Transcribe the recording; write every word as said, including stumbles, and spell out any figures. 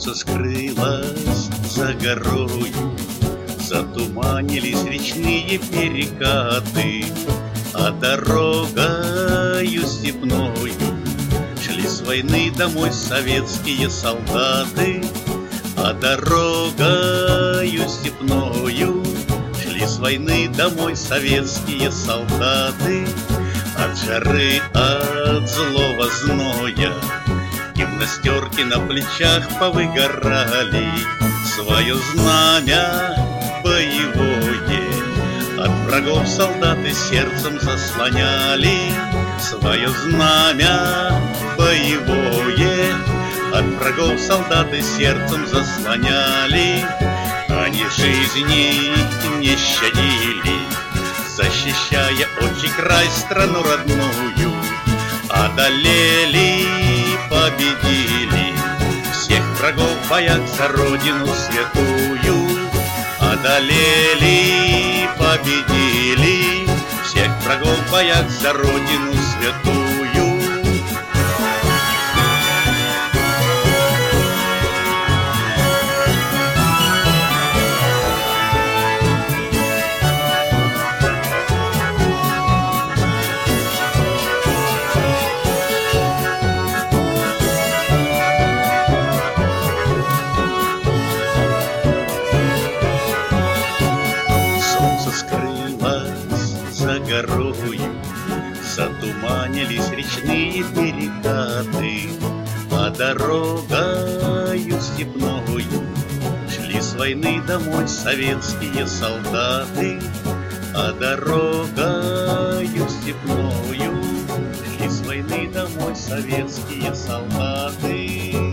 Солнце скрылось за горою, затуманились речные перекаты, а дорогою степною шли с войны домой советские солдаты. А дорогою степною шли с войны домой советские солдаты. От жары, от злого зноя гимнастерки на плечах повыгорали, свое знамя боевое от врагов солдаты сердцем заслоняли. Свое знамя боевое от врагов солдаты сердцем заслоняли. Они жизни не щадили, защищая отчий край, страну родную. Одолели, победили всех врагов в боях за родину святую. Одолели, победили всех врагов в боях за родину святую. За горою затуманились речные перекаты, а дорогою степною шли с войны домой советские солдаты. А дорогою степною шли с войны домой советские солдаты.